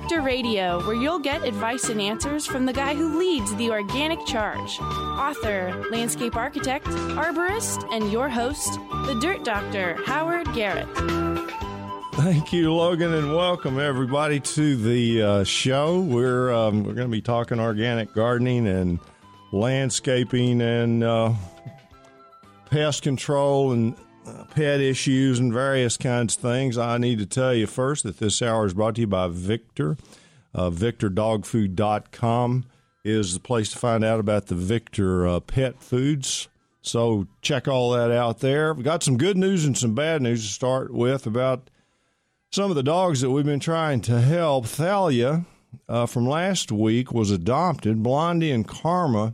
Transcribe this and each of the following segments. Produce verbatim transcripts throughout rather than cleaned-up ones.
Doctor Radio, where you'll get advice and answers from the guy who leads the organic charge. Author, landscape architect, arborist, and your host, the Dirt Doctor, Howard Garrett. Thank you, Logan, and welcome everybody to the uh, show. We're um, we're going to be talking organic gardening and landscaping and uh, pest control and uh, pet issues and various kinds of things. I need to tell you first that this hour is brought to you by Victor. Uh, Victor Dog Food dot com is the place to find out about the Victor uh, pet foods. So check all that out there. We've got some good news and some bad news to start with about some of the dogs that we've been trying to help. Thalia uh, from last week was adopted. Blondie and Karma,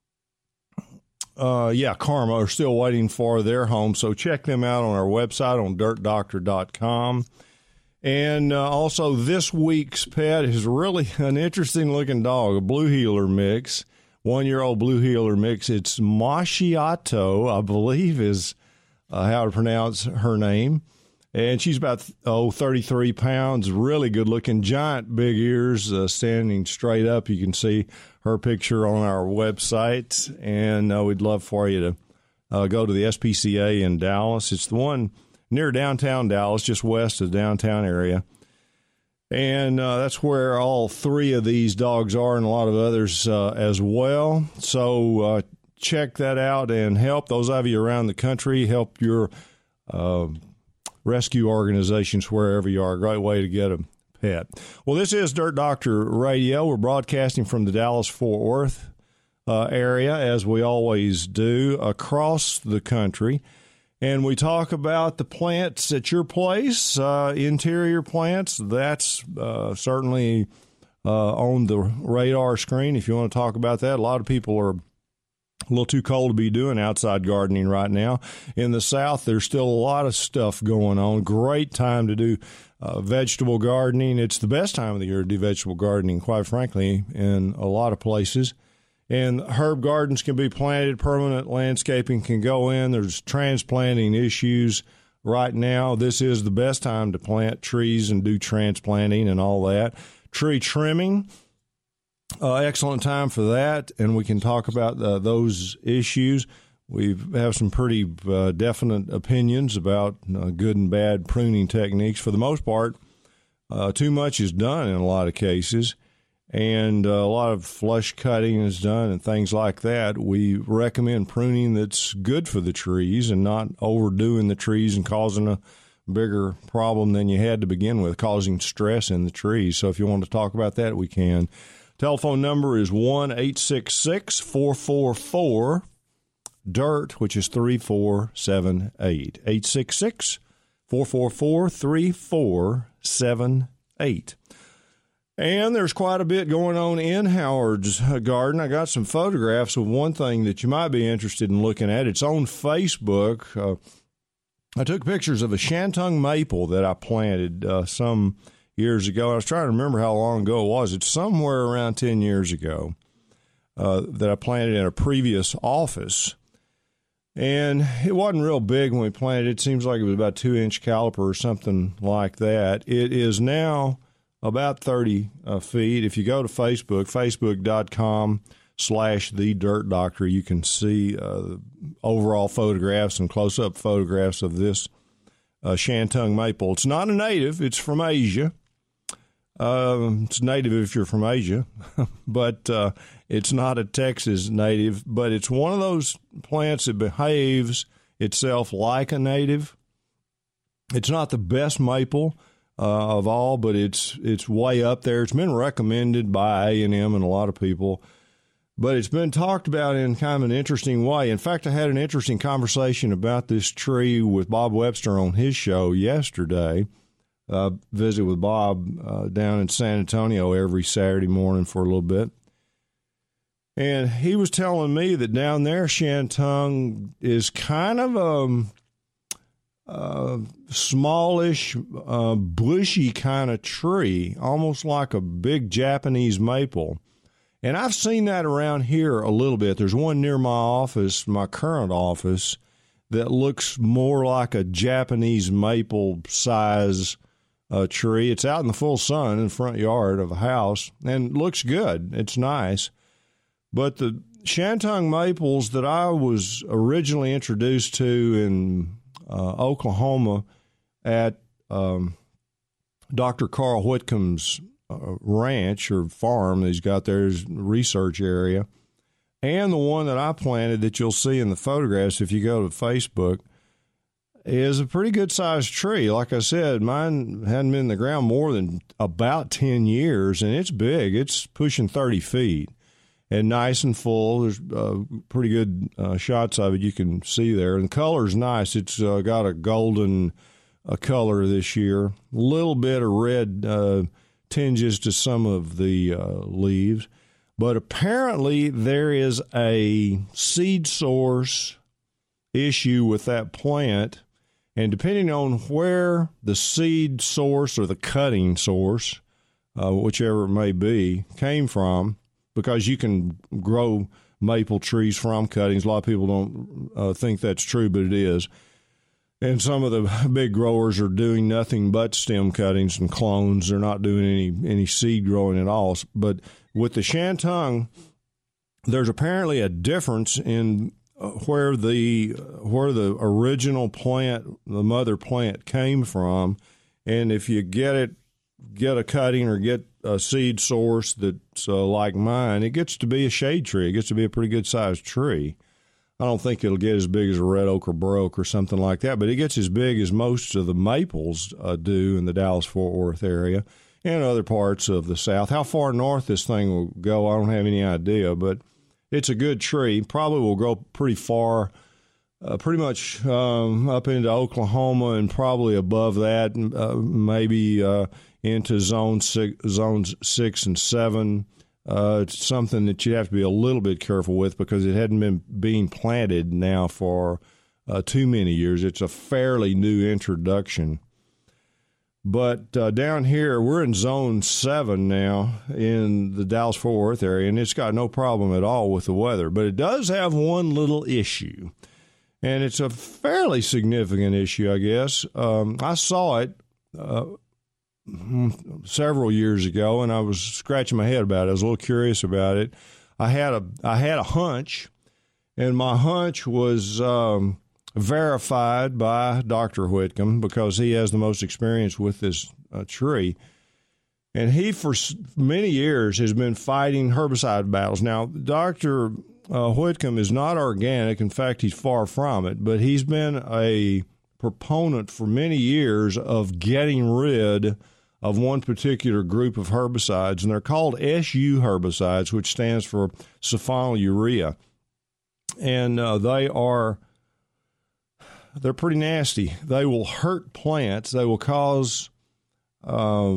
uh, yeah, Karma are still waiting for their home. So check them out on our website on dirt doctor dot com. And uh, also this week's pet is really an interesting looking dog, a blue heeler mix, one-year-old blue heeler mix. It's Macchiato, I believe is uh, how to pronounce her name. And she's about, oh, thirty-three pounds, really good-looking, giant big ears, uh, standing straight up. You can see her picture on our website, and uh, we'd love for you to uh, go to the S P C A in Dallas. It's the one near downtown Dallas, just west of the downtown area. And uh, that's where all three of these dogs are and a lot of others uh, as well. So uh, check that out and help those of you around the country, help your uh rescue organizations wherever you are. A great way to get a pet. Well, this is Dirt Doctor Radio. We're broadcasting from the Dallas-Fort Worth uh, area, as we always do, across the country. And we talk about the plants at your place, uh, interior plants. That's uh, certainly uh, on the radar screen if you want to talk about that. A lot of people are a little too cold to be doing outside gardening right now. In the South, there's still a lot of stuff going on. Great time to do uh, vegetable gardening. It's the best time of the year to do vegetable gardening, quite frankly, in a lot of places. And herb gardens can be planted. Permanent landscaping can go in. There's transplanting issues right now. This is the best time to plant trees and do transplanting and all that. Tree trimming. Uh, excellent time for that, and we can talk about uh, those issues. We have some pretty uh, definite opinions about uh, good and bad pruning techniques. For the most part, uh, too much is done in a lot of cases, and uh, a lot of flush cutting is done and things like that. We recommend pruning that's good for the trees and not overdoing the trees and causing a bigger problem than you had to begin with, causing stress in the trees. So if you want to talk about that, we can. Telephone number is one eight six six, four four four, D I R T, which is three four seven eight. eight six six, four four four, three four seven eight. And there's quite a bit going on in Howard's garden. I got some photographs of one thing that you might be interested in looking at. It's on Facebook. Uh, I took pictures of a Shantung maple that I planted uh, some years ago. I was trying to remember how long ago it was. It's somewhere around ten years ago uh, that I planted in a previous office. And it wasn't real big when we planted it. It seems like it was about two inch caliper or something like that. It is now about thirty uh, feet. If you go to Facebook, facebook.com slash the Dirt Doctor, you can see uh, overall photographs and close-up photographs of this uh, Shantung maple. It's not a native. It's from Asia. Uh, it's native if you're from Asia, but uh, it's not a Texas native. But it's one of those plants that behaves itself like a native. It's not the best maple uh, of all, but it's it's way up there. It's been recommended by A and M and a lot of people, but it's been talked about in kind of an interesting way. In fact, I had an interesting conversation about this tree with Bob Webster on his show yesterday. Uh, visit with Bob uh, down in San Antonio every Saturday morning for a little bit. And he was telling me that down there, Shantung is kind of a, a smallish, uh, bushy kind of tree, almost like a big Japanese maple. And I've seen that around here a little bit. There's one near my office, my current office, that looks more like a Japanese maple size uh, tree. It's out in the full sun in the front yard of a house and looks good. It's nice. But the Shantung maples that I was originally introduced to in uh, Oklahoma at um, Doctor Carl Whitcomb's uh, ranch or farm that he's got there, his research area, and the one that I planted that you'll see in the photographs if you go to Facebook, is a pretty good-sized tree. Like I said, mine hadn't been in the ground more than about ten years, and it's big. It's pushing thirty feet and nice and full. There's uh, pretty good uh, shots of it you can see there. And the color's nice. It's uh, got a golden uh, color this year, a little bit of red uh, tinges to some of the uh, leaves. But apparently there is a seed source issue with that plant. And depending on where the seed source or the cutting source, uh, whichever it may be, came from, because you can grow maple trees from cuttings. A lot of people don't uh, think that's true, but it is. And some of the big growers are doing nothing but stem cuttings and clones. They're not doing any, any seed growing at all. But with the Shantung, there's apparently a difference in where the where the original plant, the mother plant, came from, and if you get it, get a cutting or get a seed source that's uh, like mine, it gets to be a shade tree. It gets to be a pretty good sized tree. I don't think it'll get as big as a red oak or bur oak or something like that, but it gets as big as most of the maples uh, do in the Dallas-Fort Worth area and other parts of the South. How far north this thing will go, I don't have any idea, but it's a good tree. Probably will grow pretty far, uh, pretty much um, up into Oklahoma and probably above that, uh, maybe uh, into zone six, zones six and seven. Uh, it's something that you have to be a little bit careful with because it hadn't been being planted now for uh, too many years. It's a fairly new introduction. But uh, down here, we're in zone seven now in the Dallas-Fort Worth area, and it's got no problem at all with the weather. But it does have one little issue, and it's a fairly significant issue, I guess. Um, I saw it uh, several years ago, and I was scratching my head about it. I was a little curious about it. I had a I had a hunch, and my hunch was um, verified by Doctor Whitcomb because he has the most experience with this uh, tree. And he, for many years, has been fighting herbicide battles. Now, Doctor Uh, Whitcomb is not organic. In fact, he's far from it. But he's been a proponent for many years of getting rid of one particular group of herbicides, and they're called S U herbicides, which stands for sulfonylurea. And uh, they are, they're pretty nasty. They will hurt plants. They will cause uh,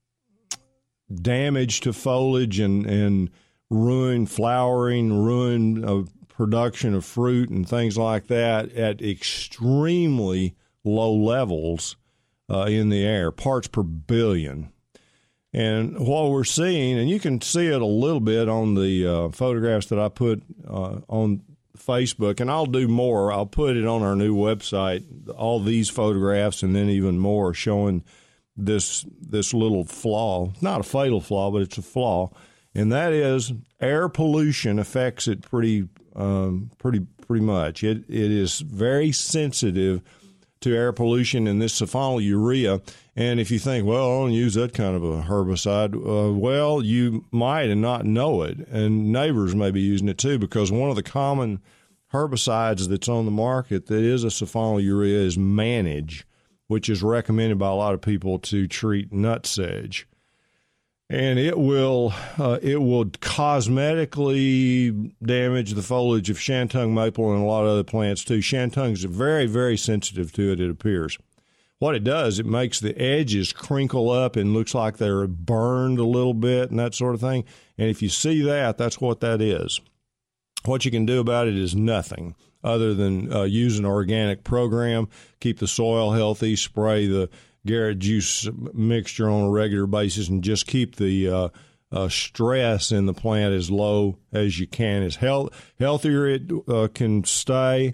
damage to foliage and, and ruin flowering, ruin uh, production of fruit and things like that at extremely low levels uh, in the air, parts per billion. And what we're seeing, and you can see it a little bit on the uh, photographs that I put uh, on Facebook, and I'll do more. I'll put it on our new website, all these photographs, and then even more showing this this little flaw. Not a fatal flaw, but it's a flaw, and that is air pollution affects it pretty um, pretty pretty much. It it is very sensitive to air pollution and this sulfonylurea. And if you think, well, I don't use that kind of a herbicide, uh, well, you might and not know it. And neighbors may be using it too, because one of the common herbicides that's on the market that is a sulfonylurea is Manage, which is recommended by a lot of people to treat nutsedge. And it will uh, it will cosmetically damage the foliage of Shantung maple and a lot of other plants too. Shantung's very, very sensitive to it, it appears. What it does, it makes the edges crinkle up and looks like they're burned a little bit and that sort of thing. And if you see that, that's what that is. What you can do about it is nothing other than uh, use an organic program, keep the soil healthy, spray the Garrett juice mixture on a regular basis, and just keep the uh, uh, stress in the plant as low as you can. As health, healthier it uh, can stay,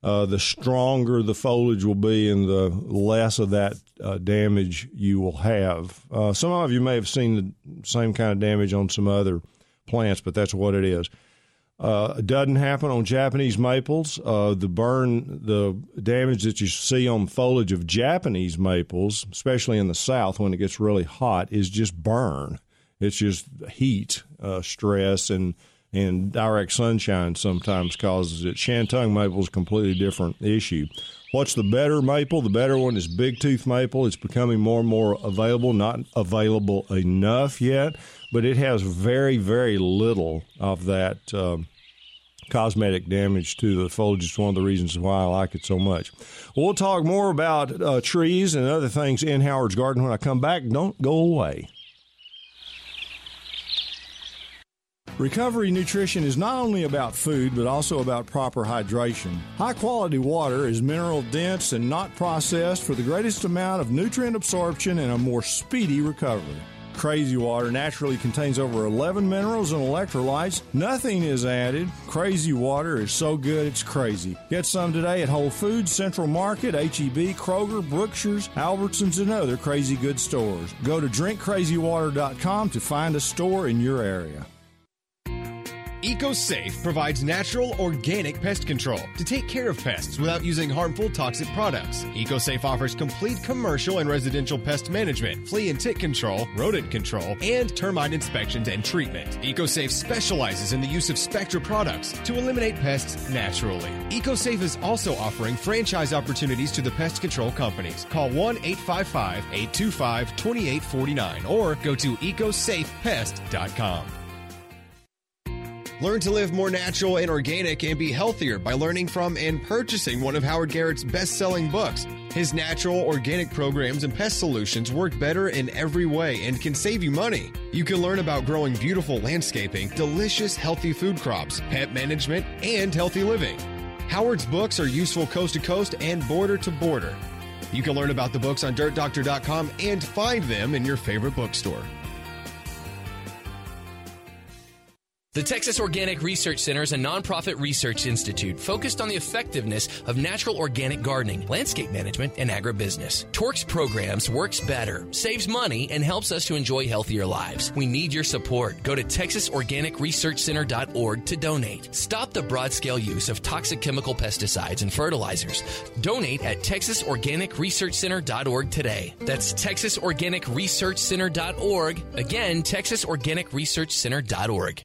uh, the stronger the foliage will be and the less of that uh, damage you will have. Uh, some of you may have seen the same kind of damage on some other plants, but that's what it is. Uh, it doesn't happen on Japanese maples. Uh, the burn, the damage that you see on foliage of Japanese maples, especially in the South when it gets really hot, is just burn. It's just heat, uh, stress, and and direct sunshine sometimes causes it. Shantung maple is a completely different issue. What's the better maple? The better one is big tooth maple. It's becoming more and more available, not available enough yet, but it has very, very little of that um, cosmetic damage to the foliage. It's one of the reasons why I like it so much. We'll talk more about uh, trees and other things in Howard's Garden when I come back. Don't go away. Recovery nutrition is not only about food, but also about proper hydration. High-quality water is mineral-dense and not processed for the greatest amount of nutrient absorption and a more speedy recovery. Crazy Water naturally contains over eleven minerals and electrolytes. Nothing is added. Crazy Water is so good it's crazy. Get some today at Whole Foods, Central Market, H E B, Kroger, Brookshire's, Albertsons, and other crazy good stores. Go to drink crazy water dot com to find a store in your area. EcoSafe provides natural, organic pest control to take care of pests without using harmful, toxic products. EcoSafe offers complete commercial and residential pest management, flea and tick control, rodent control, and termite inspections and treatment. EcoSafe specializes in the use of Spectra products to eliminate pests naturally. EcoSafe is also offering franchise opportunities to the pest control companies. Call one eight five five, eight two five, two eight four nine or go to eco safe pest dot com. Learn to live more natural and organic and be healthier by learning from and purchasing one of Howard Garrett's best-selling books. His natural, organic programs and pest solutions work better in every way and can save you money. You can learn about growing beautiful landscaping, delicious, healthy food crops, pet management, and healthy living. Howard's books are useful coast to coast and border to border. You can learn about the books on dirt doctor dot com and find them in your favorite bookstore. The Texas Organic Research Center is a nonprofit research institute focused on the effectiveness of natural organic gardening, landscape management, and agribusiness. Torx Programs works better, saves money, and helps us to enjoy healthier lives. We need your support. Go to texas organic research center dot org to donate. Stop the broad-scale use of toxic chemical pesticides and fertilizers. Donate at texas organic research center dot org today. That's texas organic research center dot org. Again, texas organic research center dot org.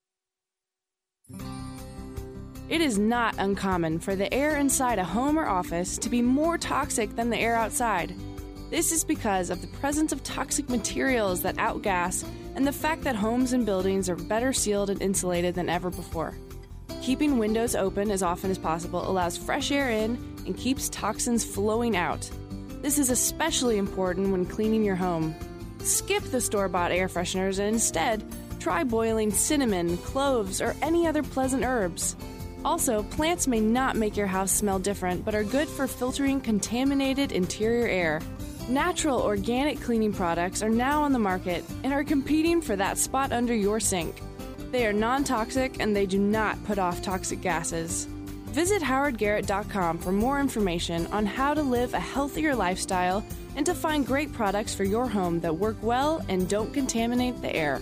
It is not uncommon for the air inside a home or office to be more toxic than the air outside. This is because of the presence of toxic materials that outgas and the fact that homes and buildings are better sealed and insulated than ever before. Keeping windows open as often as possible allows fresh air in and keeps toxins flowing out. This is especially important when cleaning your home. Skip the store-bought air fresheners and instead try boiling cinnamon, cloves, or any other pleasant herbs. Also, plants may not make your house smell different, but are good for filtering contaminated interior air. Natural organic cleaning products are now on the market and are competing for that spot under your sink. They are non-toxic and they do not put off toxic gases. Visit howard garrett dot com for more information on how to live a healthier lifestyle and to find great products for your home that work well and don't contaminate the air.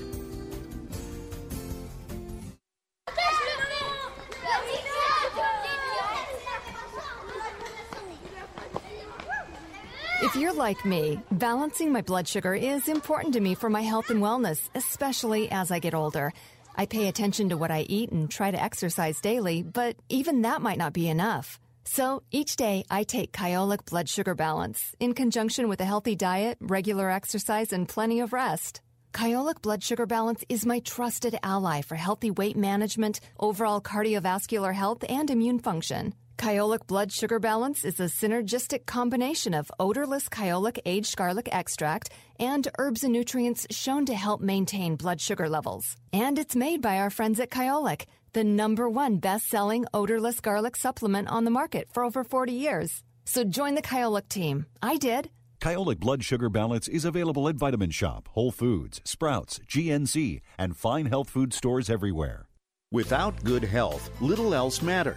If you're like me, balancing my blood sugar is important to me for my health and wellness, especially as I get older. I pay attention to what I eat and try to exercise daily, but even that might not be enough. So each day I take Kyolic Blood Sugar Balance in conjunction with a healthy diet, regular exercise, and plenty of rest. Kyolic Blood Sugar Balance is my trusted ally for healthy weight management, overall cardiovascular health, and immune function. Kyolic Blood Sugar Balance is a synergistic combination of odorless Kyolic aged garlic extract and herbs and nutrients shown to help maintain blood sugar levels. And it's made by our friends at Kyolic, the number one best-selling odorless garlic supplement on the market for over forty years. So join the Kyolic team. I did. Kyolic Blood Sugar Balance is available at Vitamin Shop, Whole Foods, Sprouts, G N C, and fine health food stores everywhere. Without good health, little else matters.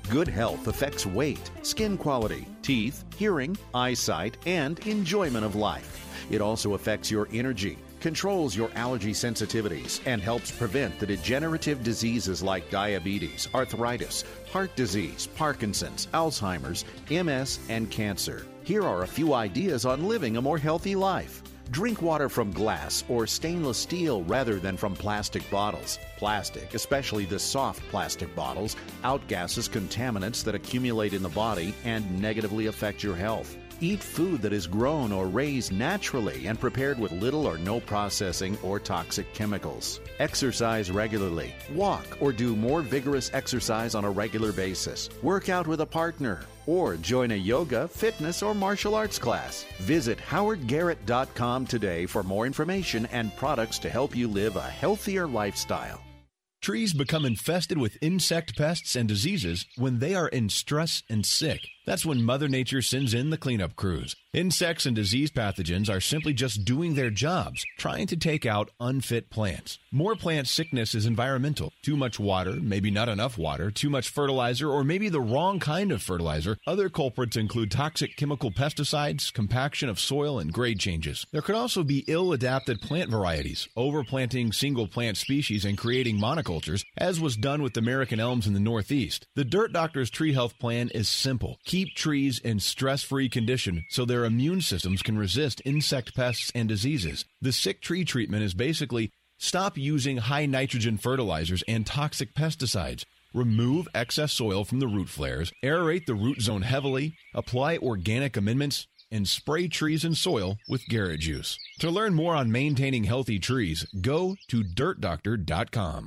Good health affects weight, skin quality, teeth, hearing, eyesight, and enjoyment of life. It also affects your energy, controls your allergy sensitivities, and helps prevent the degenerative diseases like diabetes, arthritis, heart disease, Parkinson's, Alzheimer's, M S, and cancer. Here are a few ideas on living a more healthy life. Drink water from glass or stainless steel rather than from plastic bottles. Plastic, especially the soft plastic bottles, outgasses contaminants that accumulate in the body and negatively affect your health. Eat food that is grown or raised naturally and prepared with little or no processing or toxic chemicals. Exercise regularly. Walk or do more vigorous exercise on a regular basis. Work out with a partner or join a yoga, fitness, or martial arts class. Visit howard garrett dot com today for more information and products to help you live a healthier lifestyle. Trees become infested with insect pests and diseases when they are in stress and sick. That's when Mother Nature sends in the cleanup crews. Insects and disease pathogens are simply just doing their jobs, trying to take out unfit plants. More plant sickness is environmental. Too much water, maybe not enough water, too much fertilizer, or maybe the wrong kind of fertilizer. Other culprits include toxic chemical pesticides, compaction of soil, and grade changes. There could also be ill-adapted plant varieties, overplanting single plant species and creating monocultures, as was done with American elms in the Northeast. The Dirt Doctor's Tree Health Plan is simple. Keep trees in stress-free condition so their immune systems can resist insect pests and diseases. The sick tree treatment is basically stop using high nitrogen fertilizers and toxic pesticides. Remove excess soil from the root flares, aerate the root zone heavily, apply organic amendments, and spray trees and soil with Garrett Juice. To learn more on maintaining healthy trees, go to dirt doctor dot com.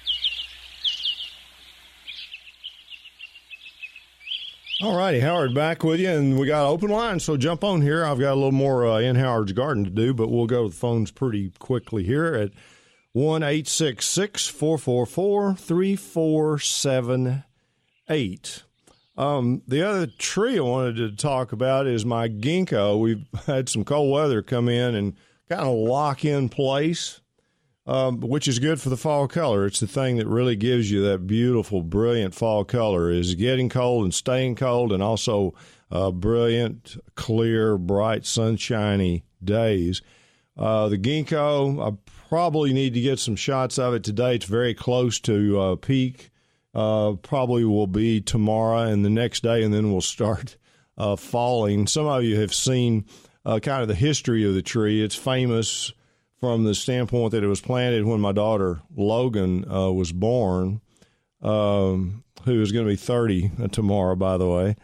All righty, Howard back with you, and we got open line, so jump on here. I've got a little more uh, in Howard's Garden to do, but we'll go to the phones pretty quickly here at one eight six six, four four four, three four seven eight. Um, the other tree I wanted to talk about is my ginkgo. We've had some cold weather come in and kind of lock in place, um, which is good for the fall color. It's the thing that really gives you that beautiful, brilliant fall color is getting cold and staying cold, and also uh, brilliant, clear, bright, sunshiny days. Uh, the ginkgo, I probably need to get some shots of it today. It's very close to uh, peak. Uh, probably will be tomorrow and the next day, and then we'll start uh, falling. Some of you have seen uh, kind of the history of the tree. It's famous from the standpoint that it was planted when my daughter Logan uh, was born, um, who is going to be thirty tomorrow, by the way.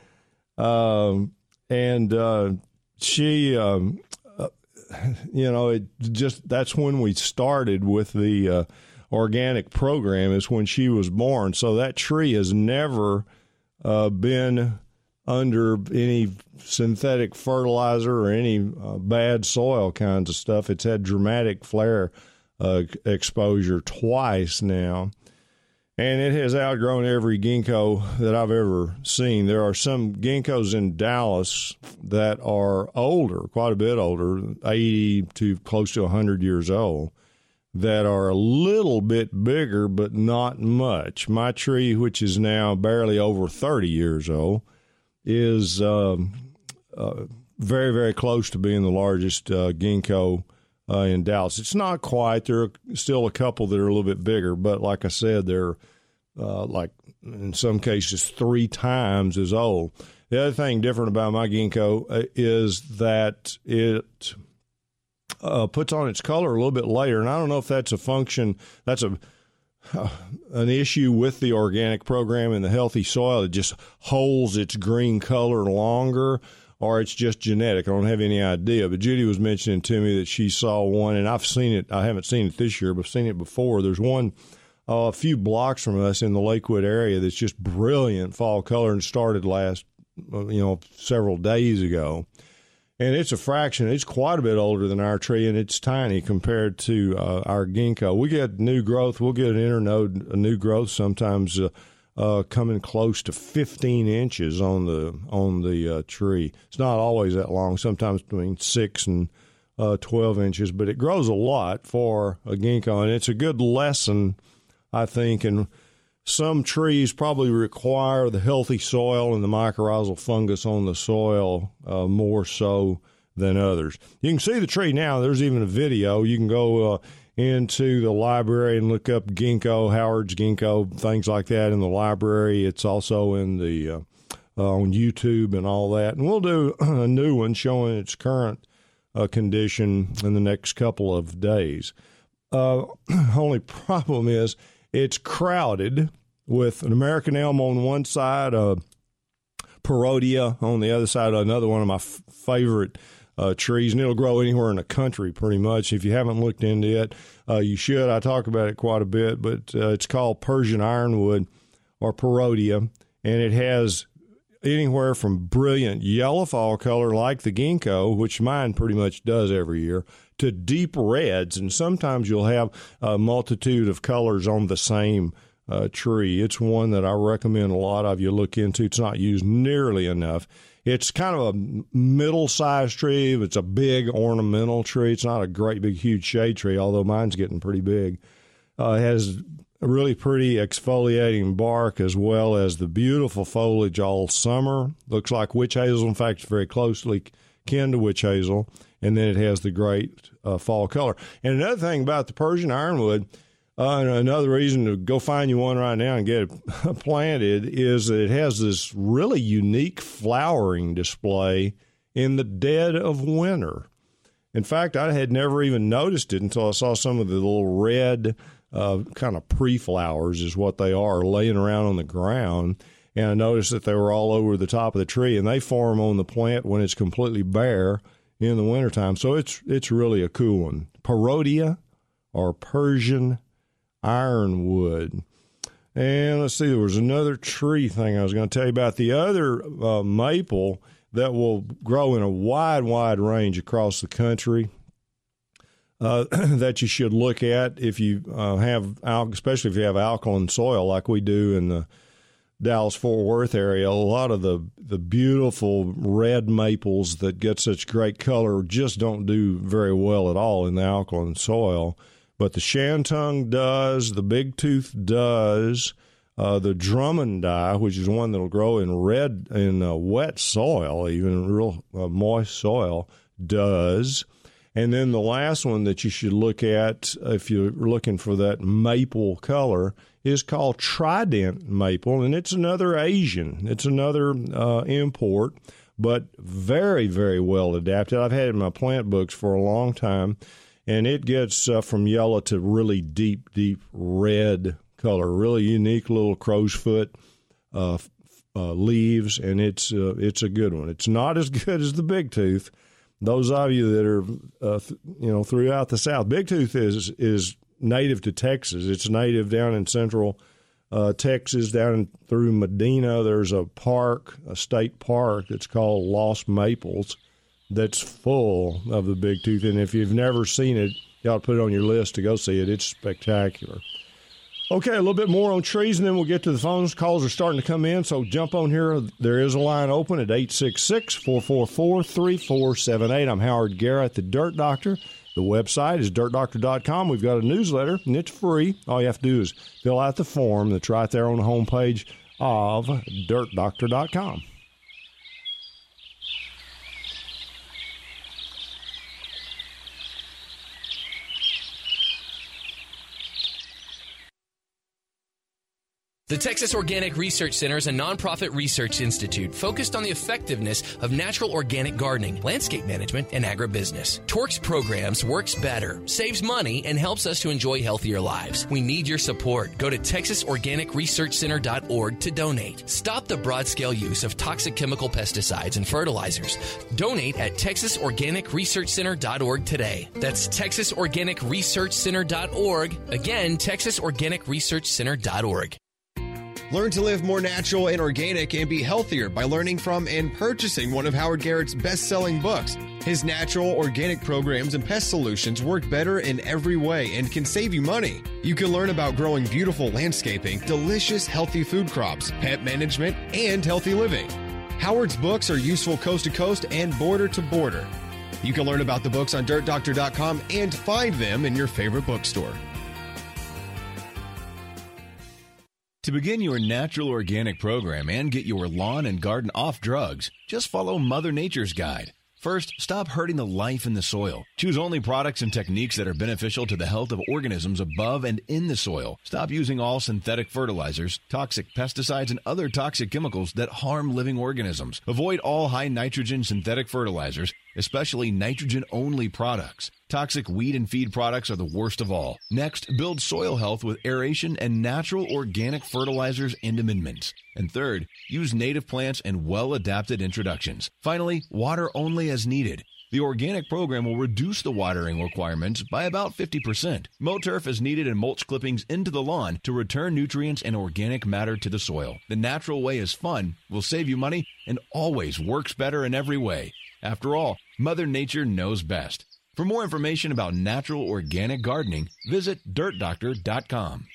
Um, and uh, she, um, uh, you know, it just that's when we started with the uh, organic program, is when she was born. So that tree has never uh, been under any synthetic fertilizer or any uh, bad soil kinds of stuff. It's had dramatic flare uh, exposure twice now, and it has outgrown every ginkgo that I've ever seen. There are some ginkgos in Dallas that are older, quite a bit older, eighty to close to one hundred years old, that are a little bit bigger, but not much. My tree, which is now barely over thirty years old, is um, uh, very, very close to being the largest uh, ginkgo uh, in Dallas. It's not quite. There are still a couple that are a little bit bigger, but like I said, they're uh, like in some cases three times as old. The other thing different about my ginkgo is that it uh, puts on its color a little bit later, and I don't know if that's a function, that's a Uh, an issue with the organic program and the healthy soil. It just holds its green color longer, or it's just genetic. I don't have any idea. But Judy was mentioning to me that she saw one, and I've seen it. I haven't seen it this year, but I've seen it before. There's one uh, a few blocks from us in the Lakewood area that's just brilliant fall color and started last, you know, several days ago. And it's a fraction. It's quite a bit older than our tree, and it's tiny compared to uh, our ginkgo. We get new growth. We'll get an internode, a new growth sometimes uh, uh, coming close to fifteen inches on the on the uh, tree. It's not always that long. Sometimes between six and uh, twelve inches, but it grows a lot for a ginkgo, and it's a good lesson, I think, in some trees probably require the healthy soil and the mycorrhizal fungus on the soil uh, more so than others. You can see the tree now. There's even a video. You can go uh, into the library and look up ginkgo, Howard's ginkgo, things like that in the library. It's also in the uh, uh, on YouTube and all that. And we'll do a new one showing its current uh, condition in the next couple of days. Uh, only problem is it's crowded with an American elm on one side, uh, Perodia on the other side, another one of my f- favorite uh, trees, and it'll grow anywhere in the country pretty much. If you haven't looked into it, uh, you should. I talk about it quite a bit, but uh, it's called Persian ironwood or Perodia, and it has anywhere from brilliant yellow fall color like the ginkgo, which mine pretty much does every year, to deep reds, and sometimes you'll have a multitude of colors on the same uh, tree. It's one that I recommend a lot of you look into. It's not used nearly enough. It's kind of a middle-sized tree. It's a big ornamental tree. It's not a great big huge shade tree, although mine's getting pretty big. Uh, it has a really pretty exfoliating bark as well as the beautiful foliage all summer. Looks like witch hazel. In fact, it's very closely kin to witch hazel. And then it has the great uh, fall color. And another thing about the Persian ironwood, uh, and another reason to go find you one right now and get it planted, is that it has this really unique flowering display in the dead of winter. In fact, I had never even noticed it until I saw some of the little red uh, kind of pre-flowers is what they are, laying around on the ground. And I noticed that they were all over the top of the tree, and they form on the plant when it's completely bare in the wintertime. So it's it's really a cool one. Perodia or Persian ironwood. And let's see, there was another tree thing I was going to tell you about. The other uh, maple that will grow in a wide, wide range across the country uh, that you should look at if you uh, have, especially if you have alkaline soil like we do in the Dallas-Fort Worth area. A lot of the, the beautiful red maples that get such great color just don't do very well at all in the alkaline soil. But the shantung does, the big tooth does, uh, the Drummondii, which is one that will grow in red, in uh, wet soil, even real uh, moist soil, does. And then the last one that you should look at if you're looking for that maple color is called Trident maple, and it's another Asian. It's another uh, import, but very, very well adapted. I've had it in my plant books for a long time, and it gets uh, from yellow to really deep, deep red color. Really unique little crow's foot uh, uh, leaves, and it's uh, it's a good one. It's not as good as the big tooth. Those of you that are, uh, th- you know, throughout the South, big tooth is is native to Texas. It's native down in central uh, Texas, down in, through Medina. There's a park, a state park that's called Lost Maples that's full of the big tooth. And if you've never seen it, you ought to put it on your list to go see it. It's spectacular. Okay, a little bit more on trees, and then we'll get to the phones. Calls are starting to come in, so jump on here. There is a line open at eight six six, four four four, three four seven eight. I'm Howard Garrett, the Dirt Doctor. The website is dirt doctor dot com. We've got a newsletter, and it's free. All you have to do is fill out the form that's right there on the homepage of dirt doctor dot com. The Texas Organic Research Center is a nonprofit research institute focused on the effectiveness of natural organic gardening, landscape management, and agribusiness. Torx Programs works better, saves money, and helps us to enjoy healthier lives. We need your support. Go to texas organic research center dot org to donate. Stop the broad-scale use of toxic chemical pesticides and fertilizers. Donate at texas organic research center dot org today. That's texas organic research center dot org. Again, texas organic research center dot org. Learn to live more natural and organic and be healthier by learning from and purchasing one of Howard Garrett's best-selling books. His natural, organic programs and pest solutions work better in every way and can save you money. You can learn about growing beautiful landscaping, delicious, healthy food crops, pet management, and healthy living. Howard's books are useful coast to coast and border to border. You can learn about the books on dirt doctor dot com and find them in your favorite bookstore. To begin your natural organic program and get your lawn and garden off drugs, just follow Mother Nature's guide. First, stop hurting the life in the soil. Choose only products and techniques that are beneficial to the health of organisms above and in the soil. Stop using all synthetic fertilizers, toxic pesticides, and other toxic chemicals that harm living organisms. Avoid all high nitrogen synthetic fertilizers, especially nitrogen-only products. Toxic weed and feed products are the worst of all. Next, build soil health with aeration and natural organic fertilizers and amendments. And third, use native plants and well-adapted introductions. Finally, water only as needed. The organic program will reduce the watering requirements by about fifty percent. Mow turf is needed and mulch clippings into the lawn to return nutrients and organic matter to the soil. The natural way is fun, will save you money, and always works better in every way. After all, Mother Nature knows best. For more information about natural organic gardening, visit dirt doctor dot com.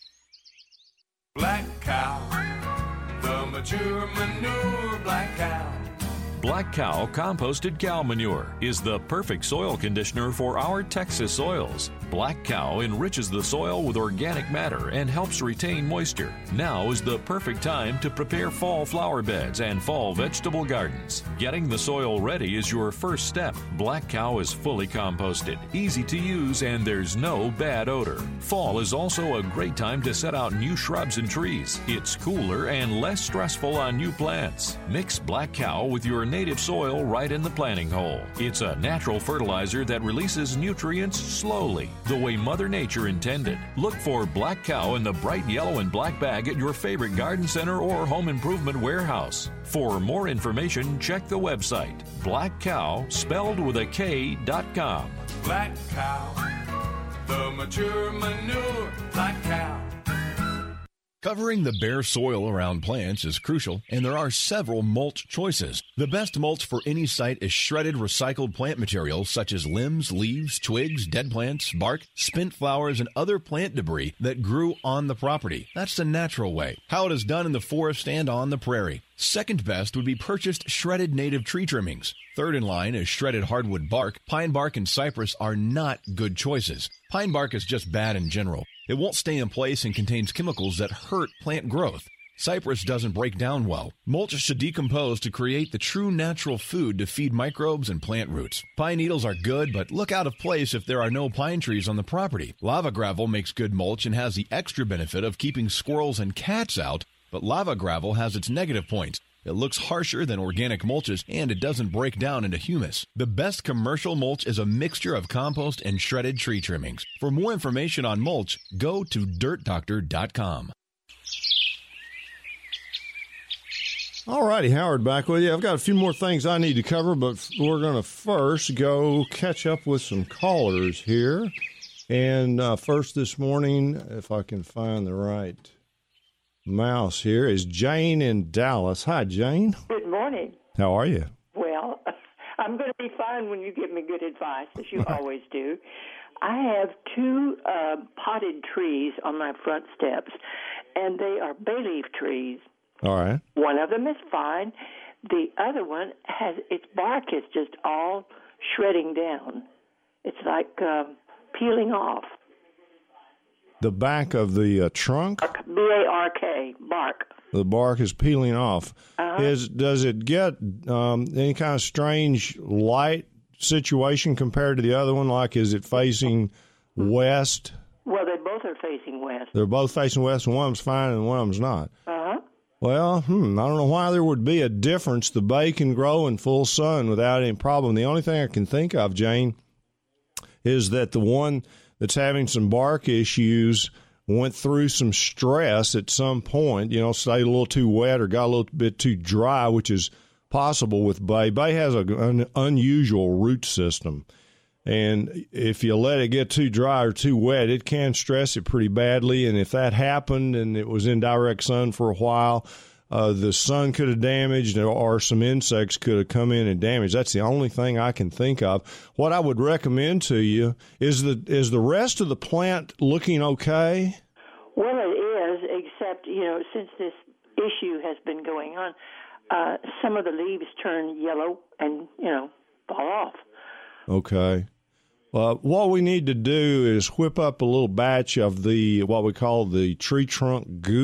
Black Cow, the mature manure Black Cow. Black Cow Composted Cow Manure is the perfect soil conditioner for our Texas soils. Black Cow enriches the soil with organic matter and helps retain moisture. Now is the perfect time to prepare fall flower beds and fall vegetable gardens. Getting the soil ready is your first step. Black Cow is fully composted, easy to use, and there's no bad odor. Fall is also a great time to set out new shrubs and trees. It's cooler and less stressful on new plants. Mix Black Cow with your native soil right in the planting hole. It's a natural fertilizer that releases nutrients slowly, the way Mother Nature intended. Look for Black Cow in the bright yellow and black bag at your favorite garden center or home improvement warehouse. For more information, check the website, black cow, spelled with a K, dot com. Black Cow, the mature manure Black Cow. Covering the bare soil around plants is crucial, and there are several mulch choices. The best mulch for any site is shredded recycled plant material such as limbs, leaves, twigs, dead plants, bark, spent flowers, and other plant debris that grew on the property. That's the natural way, how it is done in the forest and on the prairie. Second best would be purchased shredded native tree trimmings. Third in line is shredded hardwood bark. Pine bark and cypress are not good choices. Pine bark is just bad in general. It won't stay in place and contains chemicals that hurt plant growth. Cypress doesn't break down well. Mulch should decompose to create the true natural food to feed microbes and plant roots. Pine needles are good, but look out of place if there are no pine trees on the property. Lava gravel makes good mulch and has the extra benefit of keeping squirrels and cats out, but lava gravel has its negative points. It looks harsher than organic mulches, and it doesn't break down into humus. The best commercial mulch is a mixture of compost and shredded tree trimmings. For more information on mulch, go to dirt doctor dot com. All righty, Howard, back with you. I've got a few more things I need to cover, but we're going to first go catch up with some callers here. And uh, first this morning, if I can find the right mouse here, is Jane in Dallas. Hi, Jane. Good morning. How are you? Well, I'm going to be fine when you give me good advice, as you always do. I have two uh, potted trees on my front steps, and they are bay leaf trees. All right. One of them is fine. The other one has, its bark is just all shredding down. It's like uh, peeling off. The back of the uh, trunk? B A R K, bark. The bark is peeling off. Uh-huh. Is Does it get um, any kind of strange light situation compared to the other one? Like, is it facing west? Well, they both are facing west. They're both facing west, and one of them's fine and one of them's not. Uh-huh. Well, hmm, I don't know why there would be a difference. The bay can grow in full sun without any problem. The only thing I can think of, Jane, is that the one that's having some bark issues went through some stress at some point, you know, stayed a little too wet or got a little bit too dry, which is possible with bay. Bay has a, an unusual root system. And if you let it get too dry or too wet, it can stress it pretty badly. And if that happened and it was in direct sun for a while, uh, the sun could have damaged, or some insects could have come in and damaged. That's the only thing I can think of. What I would recommend to you is the is the rest of the plant looking okay? Well, it is, except, you know, since this issue has been going on, uh, some of the leaves turn yellow and, you know, fall off. Okay. Uh, what we need to do is whip up a little batch of the, what we call the tree trunk goop.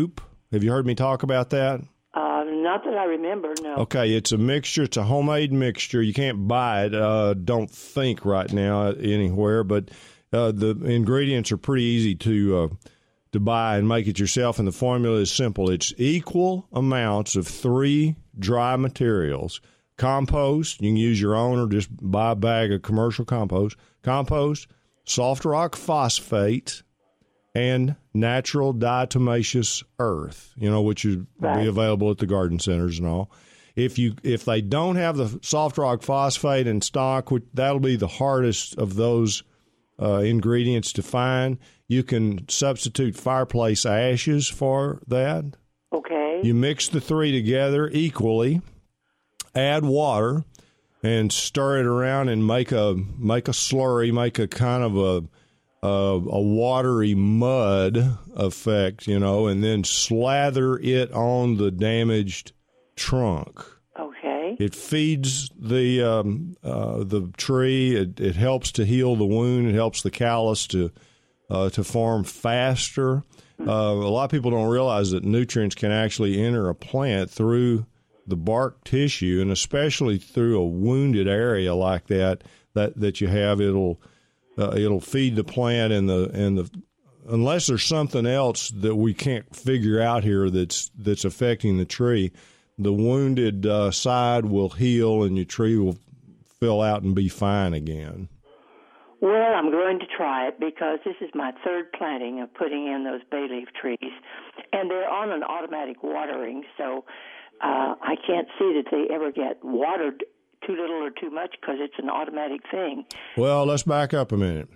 Have you heard me talk about that? Uh, not that I remember, no. Okay, it's a mixture. It's a homemade mixture. You can't buy it, uh, don't think right now anywhere, but uh, the ingredients are pretty easy to uh, to buy and make it yourself, and the formula is simple. It's equal amounts of three dry materials. Compost, you can use your own or just buy a bag of commercial compost. Compost, soft rock phosphate, and natural diatomaceous earth, you know, which is right. be available at the garden centers and all. If you if they don't have the soft rock phosphate in stock, which that'll be the hardest of those uh, ingredients to find, you can substitute fireplace ashes for that. Okay. You mix the three together equally, add water, and stir it around and make a make a slurry, make a kind of a Uh, a watery mud effect, you know, and then slather it on the damaged trunk. Okay. It feeds the um, uh, the tree. It, it helps to heal the wound. It helps the callus to uh, to form faster. Uh, a lot of people don't realize that nutrients can actually enter a plant through the bark tissue, and especially through a wounded area like that that, that you have. It'll Uh, it'll feed the plant, and the and the unless there's something else that we can't figure out here that's that's affecting the tree, the wounded uh, side will heal, and your tree will fill out and be fine again. Well, I'm going to try it because this is my third planting of putting in those bay leaf trees, and they're on an automatic watering, so uh, I can't see that they ever get watered too little or too much because it's an automatic thing. Well, let's back up a minute.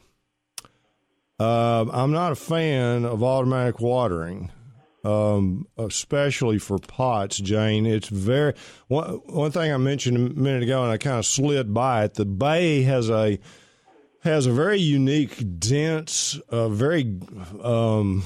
Uh, I'm not a fan of automatic watering, um, especially for pots, Jane. It's very one, one thing I mentioned a minute ago, and I kind of slid by it. The bay has a has a very unique, dense, uh, very um,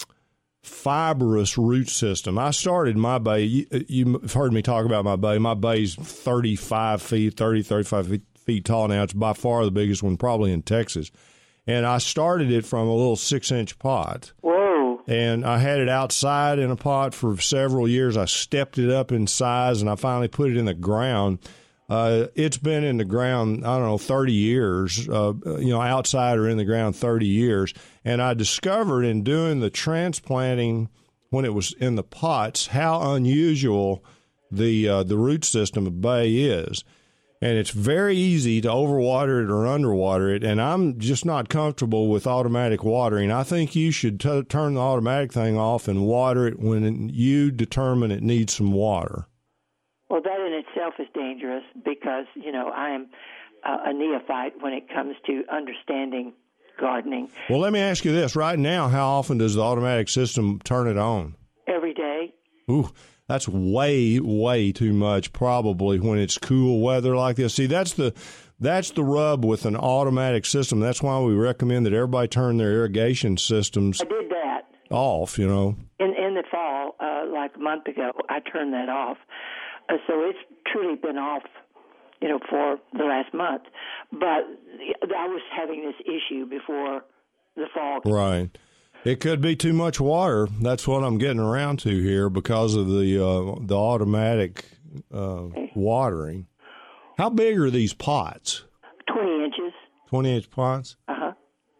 fibrous root system. I started my bay. You, you've heard me talk about my bay. My bay's thirty-five feet, thirty, thirty-five feet, feet tall now. It's by far the biggest one, probably in Texas. And I started it from a little six-inch pot. Whoa. And I had it outside in a pot for several years. I stepped it up in size, and I finally put it in the ground. Uh, it's been in the ground, I don't know, thirty years, uh, you know, outside or in the ground thirty years. And I discovered in doing the transplanting when it was in the pots how unusual the uh, the root system of bay is. And it's very easy to overwater it or underwater it, and I'm just not comfortable with automatic watering. I think you should t- turn the automatic thing off and water it when you determine it needs some water. Well, that in itself is dangerous because, you know, I am uh, a neophyte when it comes to understanding gardening. Well, let me ask you this. Right now, how often does the automatic system turn it on? Every day. Ooh, that's way, way too much probably when it's cool weather like this. See, that's the that's the rub with an automatic system. That's why we recommend that everybody turn their irrigation systems I did that. off, you know. In, in the fall, uh, like a month ago, I turned that off. Uh, so it's truly been off, you know, for the last month. But I was having this issue before the fall. Right. It could be too much water. That's what I'm getting around to here because of the uh, the automatic uh, okay. watering. How big are these pots? Twenty inches. Twenty-inch pots? Uh-huh.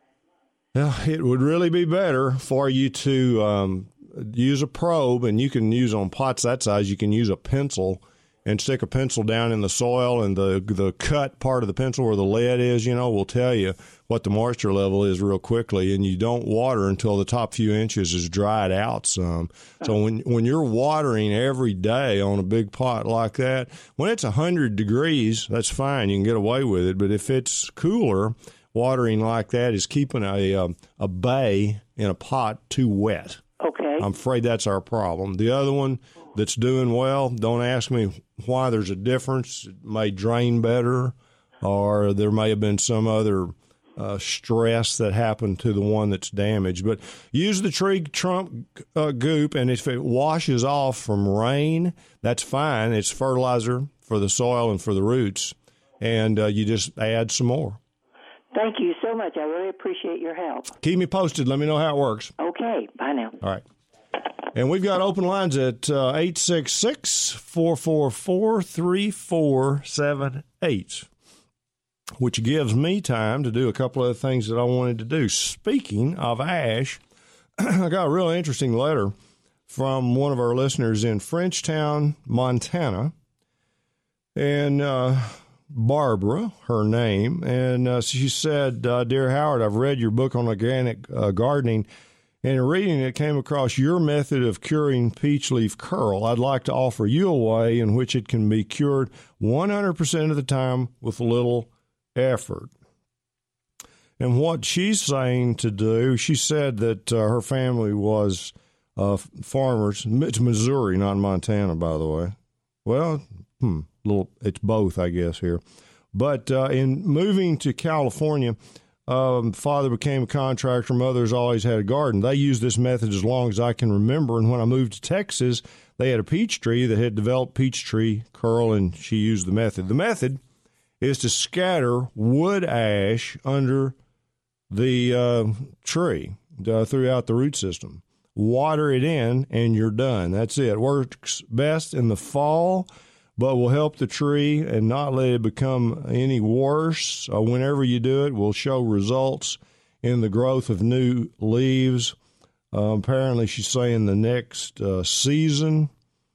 Yeah, it would really be better for you to um, use a probe, and you can use on pots that size, you can use a pencil and stick a pencil down in the soil, and the the cut part of the pencil where the lead is, you know, will tell you what the moisture level is real quickly, and you don't water until the top few inches is dried out some. So when when you're watering every day on a big pot like that, when it's one hundred degrees, that's fine. You can get away with it. But if it's cooler, watering like that is keeping a um, a bay in a pot too wet. Okay. I'm afraid that's our problem. The other one that's doing well, don't ask me why there's a difference. It may drain better, or there may have been some other uh, stress that happened to the one that's damaged. But use the tree trunk uh, goop, and if it washes off from rain, that's fine. It's fertilizer for the soil and for the roots, and uh, you just add some more. Thank you so much. I really appreciate your help. Keep me posted. Let me know how it works. Okay. Bye now. All right. And we've got open lines at uh, eight six six, four four four, three four seven eight, which gives me time to do a couple of things that I wanted to do. Speaking of ash, I got a real interesting letter from one of our listeners in Frenchtown, Montana, and uh, Barbara, her name, and uh, she said, uh, Dear Howard, I've read your book on organic uh, gardening, and in reading it came across your method of curing peach leaf curl. I'd like to offer you a way in which it can be cured one hundred percent of the time with little effort. And what she's saying to do, she said that uh, her family was uh, farmers. It's Missouri, not Montana, by the way. Well, hmm, little, it's both, I guess, here. But uh, in moving to California, Um, father became a contractor. Mother's always had a garden. They used this method as long as I can remember. And when I moved to Texas, they had a peach tree that had developed peach tree curl, and she used the method. The method is to scatter wood ash under the uh, tree uh, throughout the root system. Water it in, and you're done. That's it. Works best in the fall, but will help the tree and not let it become any worse. Uh, whenever you do it, will show results in the growth of new leaves. Uh, apparently, she's saying the next uh, season.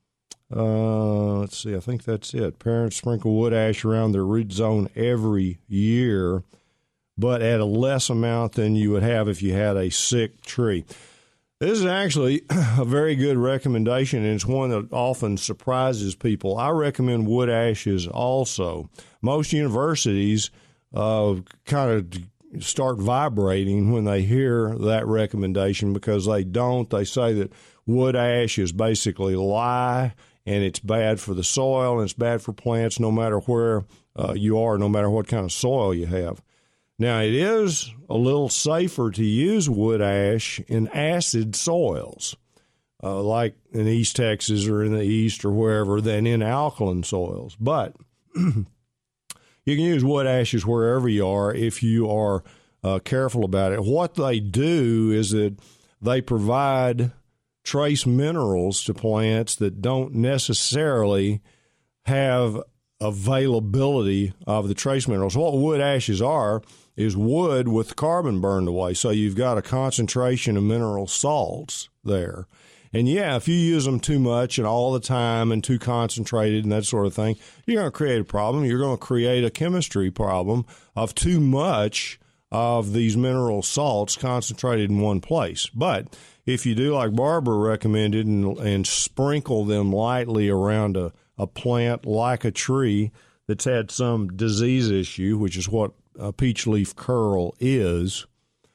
Uh, let's see, I think that's it. Parents sprinkle wood ash around their root zone every year, but at a less amount than you would have if you had a sick tree. This is actually a very good recommendation, and it's one that often surprises people. I recommend wood ashes also. Most universities uh, kind of start vibrating when they hear that recommendation because they don't. They say that wood ash is basically lye, and it's bad for the soil, and it's bad for plants no matter where uh, you are, no matter what kind of soil you have. Now, it is a little safer to use wood ash in acid soils, uh, like in East Texas or in the East or wherever, than in alkaline soils. But you can use wood ashes wherever you are if you are uh, careful about it. What they do is that they provide trace minerals to plants that don't necessarily have availability of the trace minerals. What wood ashes are is wood with carbon burned away. So you've got a concentration of mineral salts there. And yeah, if you use them too much and all the time and too concentrated and that sort of thing, you're going to create a problem. You're going to create a chemistry problem of too much of these mineral salts concentrated in one place. But if you do like Barbara recommended and, and sprinkle them lightly around a, a plant like a tree that's had some disease issue, which is what a peach leaf curl is,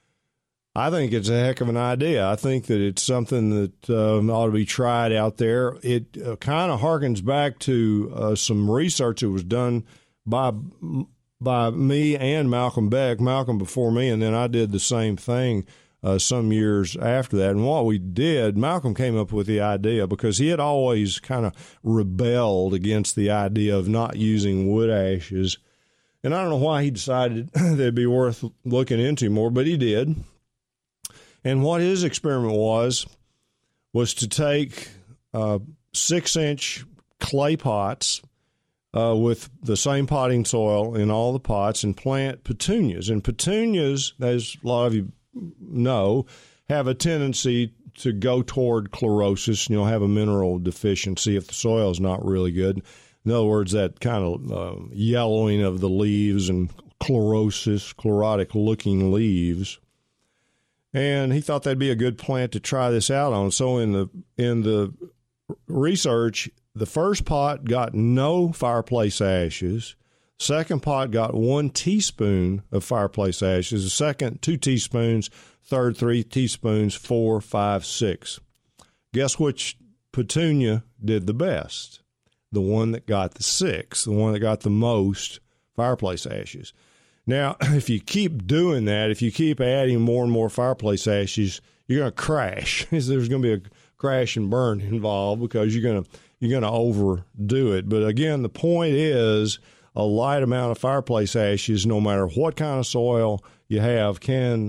I think it's a heck of an idea. I think that it's something that um, ought to be tried out there. It uh, kind of harkens back to uh, some research that was done by by me and Malcolm Beck, Malcolm before me, and then I did the same thing uh, some years after that. And what we did, Malcolm came up with the idea because he had always kind of rebelled against the idea of not using wood ashes. And I don't know why he decided that it'd be worth looking into more, but he did. And what his experiment was, was to take uh, six-inch clay pots uh, with the same potting soil in all the pots and plant petunias. And petunias, as a lot of you know, have a tendency to go toward chlorosis, and you'll have a mineral deficiency if the soil is not really good. In other words, that kind of uh, yellowing of the leaves and chlorosis, chlorotic-looking leaves. And he thought that'd be a good plant to try this out on. So in the in the research, the first pot got no fireplace ashes. Second pot got one teaspoon of fireplace ashes. The second, two teaspoons. Third, three teaspoons. Four, five, six. Guess which petunia did the best? The one that got the six, the one that got the most fireplace ashes. Now, if you keep doing that, if you keep adding more and more fireplace ashes, you're going to crash. There's going to be a crash and burn involved because you're going to you're going to overdo it. But again, the point is a light amount of fireplace ashes, no matter what kind of soil you have, can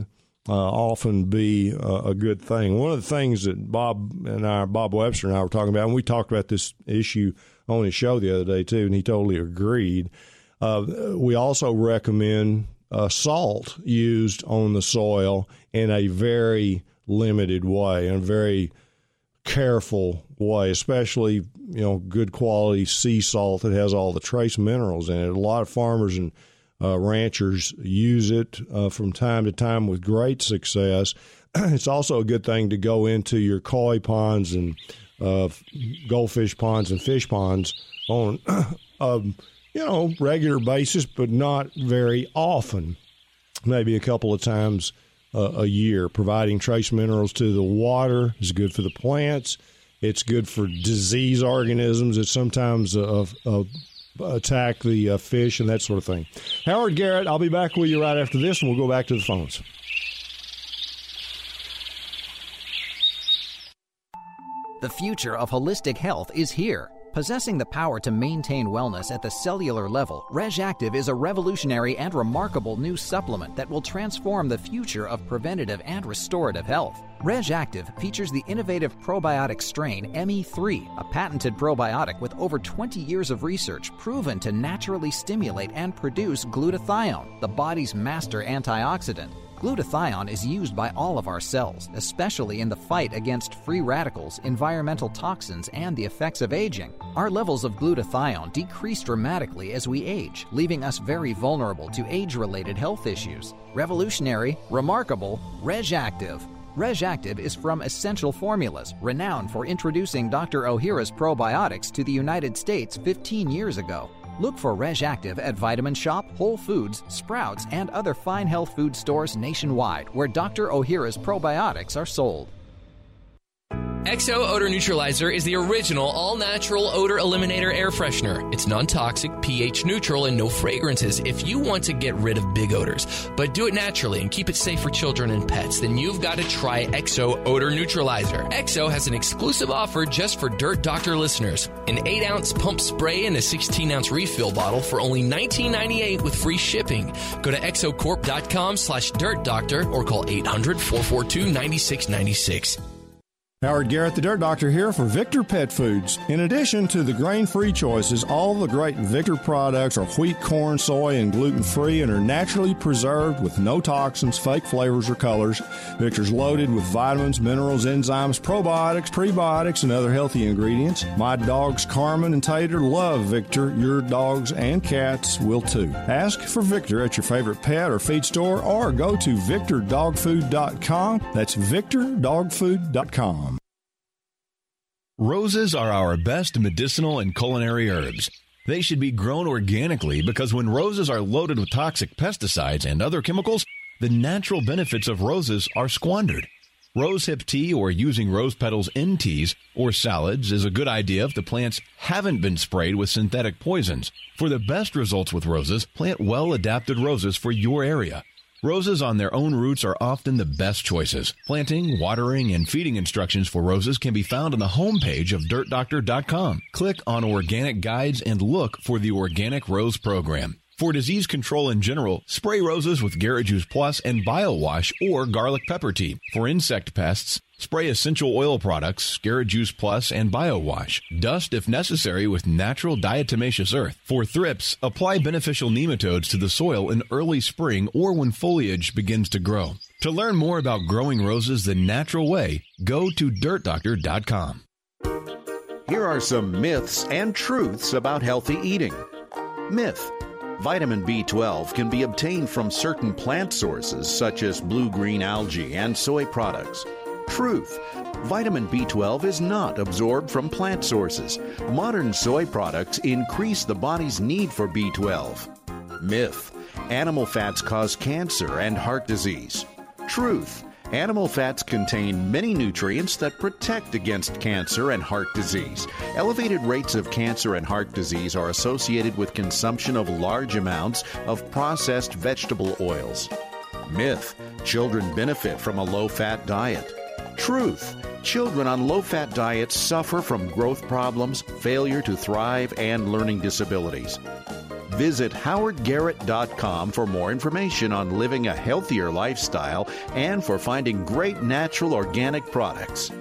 uh, often be uh, a good thing. One of the things that Bob and I, Bob Webster and I were talking about, and we talked about this issue on his show the other day too, and he totally agreed. Uh, we also recommend uh, salt used on the soil in a very limited way, in a very careful way, especially, you know, good quality sea salt that has all the trace minerals in it. A lot of farmers and uh, ranchers use it uh, from time to time with great success. It's also a good thing to go into your koi ponds and uh, goldfish ponds and fish ponds on a, you know, regular basis, but not very often, maybe a couple of times uh, a year. Providing trace minerals to the water is good for the plants. It's good for disease organisms that sometimes uh, uh, attack the uh, fish and that sort of thing. Howard Garrett, I'll be back with you right after this, and we'll go back to the phones. The future of holistic health is here. Possessing the power to maintain wellness at the cellular level, RegActive is a revolutionary and remarkable new supplement that will transform the future of preventative and restorative health. RegActive features the innovative probiotic strain M E three, a patented probiotic with over twenty years of research proven to naturally stimulate and produce glutathione, the body's master antioxidant. Glutathione is used by all of our cells, especially in the fight against free radicals, environmental toxins, and the effects of aging. Our levels of glutathione decrease dramatically as we age, leaving us very vulnerable to age-related health issues. Revolutionary, remarkable, RegActive. RegActive is from Essential Formulas, renowned for introducing Doctor Ohhira's probiotics to the United States fifteen years ago. Look for RegActive at Vitamin Shop, Whole Foods, Sprouts, and other fine health food stores nationwide where Doctor Ohhira's probiotics are sold. X O Odor Neutralizer is the original all-natural odor eliminator air freshener. It's non-toxic, pH neutral, and no fragrances. If you want to get rid of big odors, but do it naturally and keep it safe for children and pets, then you've got to try X O Odor Neutralizer. X O has an exclusive offer just for Dirt Doctor listeners. An eight ounce pump spray and a sixteen ounce refill bottle for only nineteen ninety-eight with free shipping. Go to exocorp.com slash Dirt Doctor or call eight hundred, four four two, nine six nine six. Howard Garrett, the Dirt Doctor, here for Victor Pet Foods. In addition to the grain-free choices, all the great Victor products are wheat, corn, soy, and gluten-free and are naturally preserved with no toxins, fake flavors, or colors. Victor's loaded with vitamins, minerals, enzymes, probiotics, prebiotics, and other healthy ingredients. My dogs, Carmen and Tater, love Victor. Your dogs and cats will too. Ask for Victor at your favorite pet or feed store or go to victor dog food dot com. That's victor dog food dot com. Roses are our best medicinal and culinary herbs. They should be grown organically because when roses are loaded with toxic pesticides and other chemicals, the natural benefits of roses are squandered. Rosehip tea or using rose petals in teas or salads is a good idea if the plants haven't been sprayed with synthetic poisons. For the best results with roses, plant well-adapted roses for your area. Roses on their own roots are often the best choices. Planting, watering, and feeding instructions for roses can be found on the homepage of dirt doctor dot com. Click on Organic Guides and look for the Organic Rose Program. For disease control in general, spray roses with Garrett Juice Plus and BioWash or garlic pepper tea. For insect pests, spray essential oil products, Garrett Juice Plus, and BioWash. Dust if necessary with natural diatomaceous earth. For thrips, apply beneficial nematodes to the soil in early spring or when foliage begins to grow. To learn more about growing roses the natural way, go to dirt doctor dot com. Here are some myths and truths about healthy eating. Myth: vitamin B twelve can be obtained from certain plant sources such as blue-green algae and soy products. Truth: vitamin B twelve is not absorbed from plant sources. Modern soy products increase the body's need for B twelve. Myth: animal fats cause cancer and heart disease. Truth: animal fats contain many nutrients that protect against cancer and heart disease. Elevated rates of cancer and heart disease are associated with consumption of large amounts of processed vegetable oils. Myth: children benefit from a low-fat diet. Truth: children on low-fat diets suffer from growth problems, failure to thrive, and learning disabilities. Visit howard garrett dot com for more information on living a healthier lifestyle and for finding great natural organic products.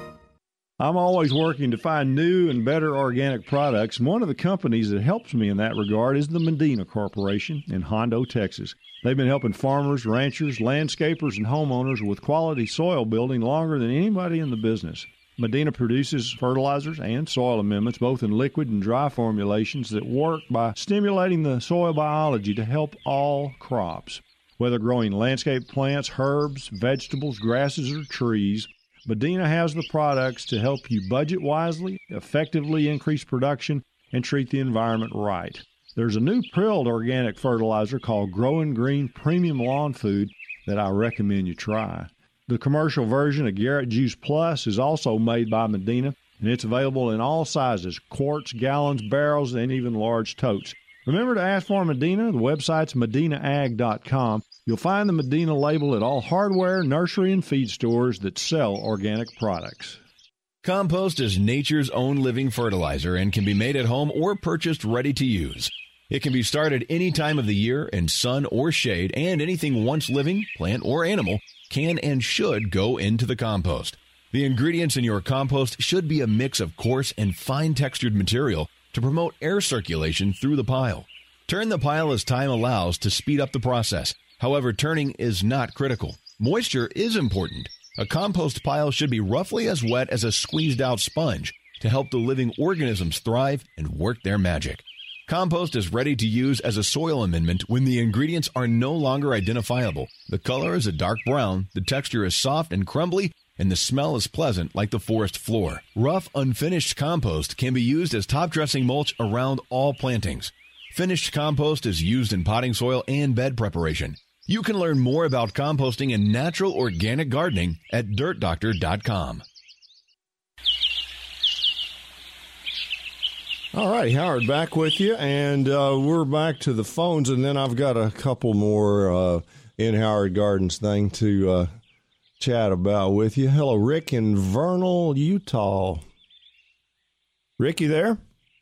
I'm always working to find new and better organic products. One of the companies that helps me in that regard is the Medina Corporation in Hondo, Texas. They've been helping farmers, ranchers, landscapers, and homeowners with quality soil building longer than anybody in the business. Medina produces fertilizers and soil amendments, both in liquid and dry formulations, that work by stimulating the soil biology to help all crops. Whether growing landscape plants, herbs, vegetables, grasses, or trees, Medina has the products to help you budget wisely, effectively increase production, and treat the environment right. There's a new prilled organic fertilizer called Growing Green Premium Lawn Food that I recommend you try. The commercial version of Garrett Juice Plus is also made by Medina, and it's available in all sizes, quarts, gallons, barrels, and even large totes. Remember to ask for Medina. The website's medina ag dot com. You'll find the Medina label at all hardware, nursery, and feed stores that sell organic products. Compost is nature's own living fertilizer and can be made at home or purchased ready to use. It can be started any time of the year in sun or shade, and anything once living, plant or animal, can and should go into the compost. The ingredients in your compost should be a mix of coarse and fine-textured material to promote air circulation through the pile. Turn the pile as time allows to speed up the process. However, turning is not critical. Moisture is important. A compost pile should be roughly as wet as a squeezed-out sponge to help the living organisms thrive and work their magic. Compost is ready to use as a soil amendment when the ingredients are no longer identifiable. The color is a dark brown, the texture is soft and crumbly, and the smell is pleasant like the forest floor. Rough, unfinished compost can be used as top-dressing mulch around all plantings. Finished compost is used in potting soil and bed preparation. You can learn more about composting and natural organic gardening at dirt doctor dot com. All right, Howard, back with you, and uh, we're back to the phones, and then I've got a couple more uh, in Howard Gardens thing to uh, chat about with you. Hello, Rick in Vernal, Utah. Rick, you there?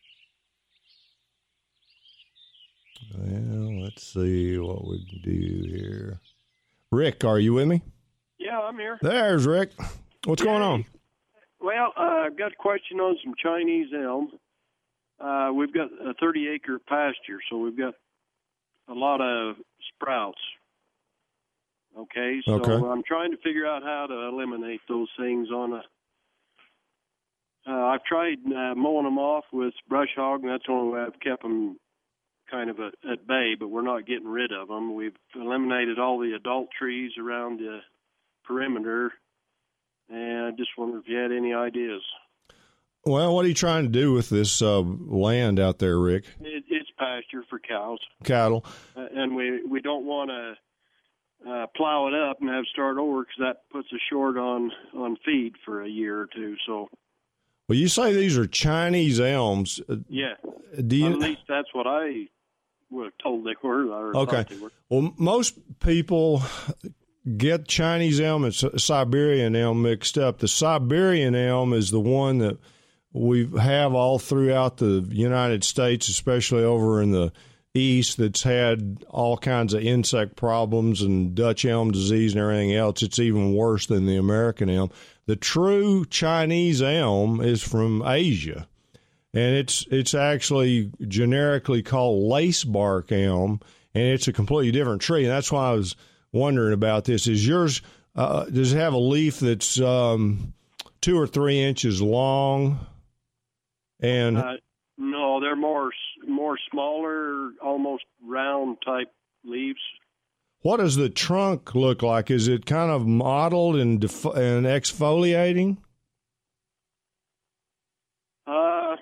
Well, let's see what we can do here. Rick, are you with me? Yeah, I'm here. There's Rick. What's Hey. going on? Well, uh, I've got a question on some Chinese elm. Uh, we've got a thirty-acre pasture, so we've got a lot of sprouts. Okay, so Okay. I'm trying to figure out how to eliminate those things on a. Uh, I've tried uh, mowing them off with brush hog, and that's the only way I've kept them kind of a, at bay, but we're not getting rid of them. We've eliminated all the adult trees around the perimeter, and I just wonder if you had any ideas. Well, what are you trying to do with this uh, land out there, Rick? It, it's pasture for cows. Cattle. Uh, and we, we don't want to uh, plow it up and have to start over because that puts us short on, on feed for a year or two. So, Well, you say these are Chinese elms. yeah, Do you, at least that's what I was told they were. Or okay. thought they were. Well, most people get Chinese elm and Siberian elm mixed up. The Siberian elm is the one that we have all throughout the United States, especially over in the east, that's had all kinds of insect problems and Dutch elm disease and everything else. It's even worse than the American elm. The true Chinese elm is from Asia, and it's it's actually generically called lacebark elm, and it's a completely different tree. And that's why I was wondering about this. Is yours, uh, does it have a leaf that's um, two or three inches long? And Uh, no, they're more more smaller, almost round type leaves. what does the trunk look like? Is it kind of mottled and def- and exfoliating? Uh,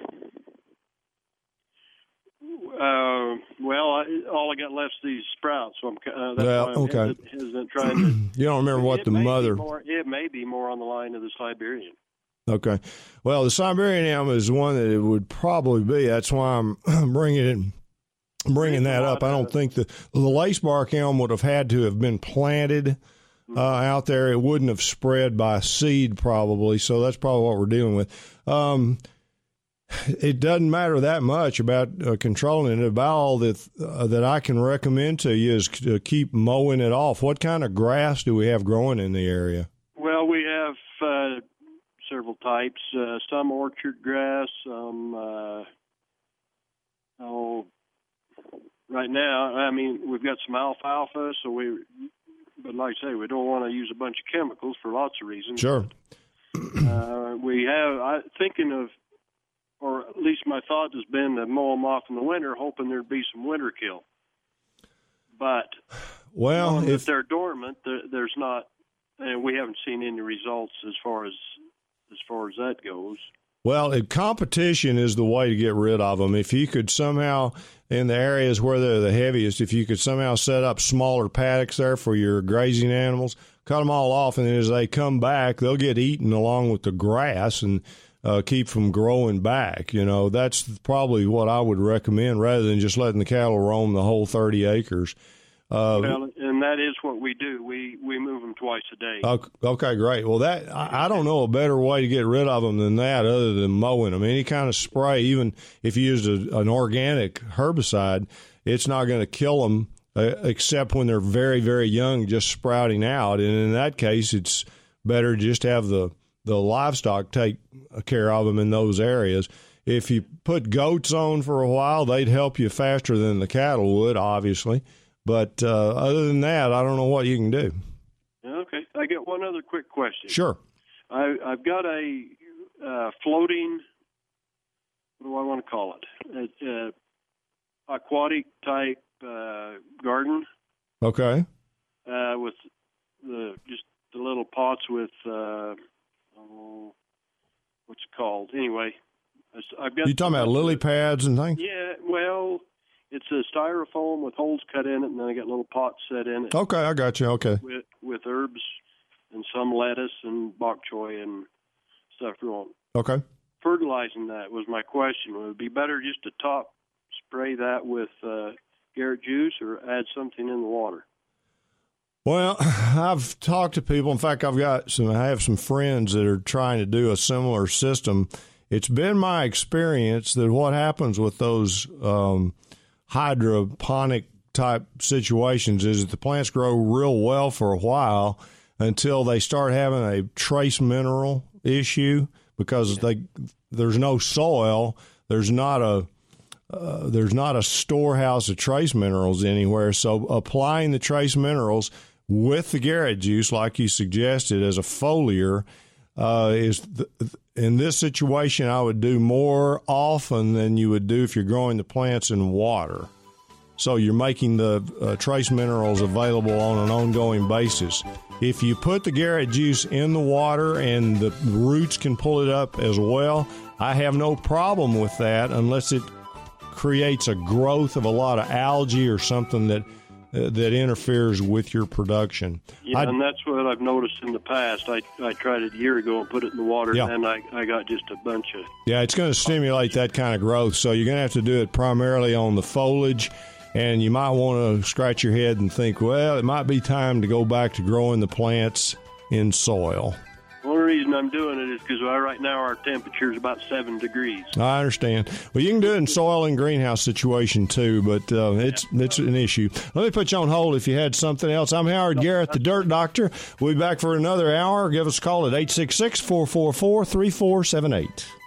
uh, well, I, all I got left is these sprouts, so I'm uh, that's Well, why I'm okay. hesitant, hesitant trying to. You don't remember what it the may be mother. More, it may be more on the line of the Siberian. Okay. Well, the Siberian elm is one that it would probably be. That's why I'm bringing it, bringing that up. I don't think the the lacebark elm would have had to have been planted uh, out there. It wouldn't have spread by seed probably. So that's probably what we're dealing with. Um, it doesn't matter that much about uh, controlling it. About all that uh, that I can recommend to you is to keep mowing it off. What kind of grass do we have growing in the area? Well, we have uh, several types. Uh, some orchard grass. Some uh, oh, right now, I mean, we've got some alfalfa. So we, but like I say, we don't want to use a bunch of chemicals for lots of reasons. Sure. uh, we have. I thinking of. Or at least my thought has been to mow them off in the winter, hoping there'd be some winter kill. But well, if they're dormant, there, there's not, and we haven't seen any results as far as as far as that goes. Well, it, competition is the way to get rid of them. If you could somehow, in the areas where they're the heaviest, if you could somehow set up smaller paddocks there for your grazing animals, cut them all off, and then as they come back, they'll get eaten along with the grass and Uh, keep from growing back. You know, that's probably what I would recommend rather than just letting the cattle roam the whole thirty acres. Uh, well, and that is what we do. We we move them twice a day. Okay, great. Well, that I, I don't know a better way to get rid of them than that other than mowing them. Any kind of spray, even if you used a, an organic herbicide, it's not going to kill them uh, except when they're very, very young, just sprouting out. And in that case, it's better just have the the livestock take care of them in those areas. If you put goats on for a while, they'd help you faster than the cattle would, obviously. But uh, other than that, I don't know what you can do. Okay. I got one other quick question. Sure. I, I've got a uh, floating, what do I want to call it? Uh, aquatic type uh, garden. Okay. Uh, with the just the little pots with, uh, oh, what's it called? Anyway, I've got. You talking about lily pads and things? Yeah, well, it's a styrofoam with holes cut in it, and then I got little pots set in it. Okay, I got you. Okay. With with herbs and some lettuce and bok choy and stuff growing. Okay. Fertilizing that was my question. Would it be better just to top spray that with uh, Garrett juice or add something in the water? Well, I've talked to people. In fact, I've got some. I have some friends that are trying to do a similar system. It's been my experience that what happens with those um, hydroponic type situations is that the plants grow real well for a while until they start having a trace mineral issue because they there's no soil. There's not a uh, there's not a storehouse of trace minerals anywhere. So applying the trace minerals with the Garrett juice, like you suggested, as a foliar, uh, is th- in this situation I would do more often than you would do if you're growing the plants in water. So you're making the uh, trace minerals available on an ongoing basis. If you put the Garrett juice in the water and the roots can pull it up as well, I have no problem with that unless it creates a growth of a lot of algae or something that uh, that interferes with your production. Yeah, I'd, and that's what I've noticed in the past. I I tried it a year ago and put it in the water, yeah. and I, I got just a bunch of... Yeah, it's going to stimulate that kind of growth, so you're going to have to do it primarily on the foliage, and you might want to scratch your head and think, well, it might be time to go back to growing the plants in soil. The only reason I'm doing it is because right now our temperature is about seven degrees. I understand. Well, you can do it in soil and greenhouse situation too, but uh, it's yeah. it's an issue. Let me put you on hold if you had something else. I'm Howard Garrett, the Dirt Doctor. We'll be back for another hour. Give us a call at eight six six, four four four, three four seven eight.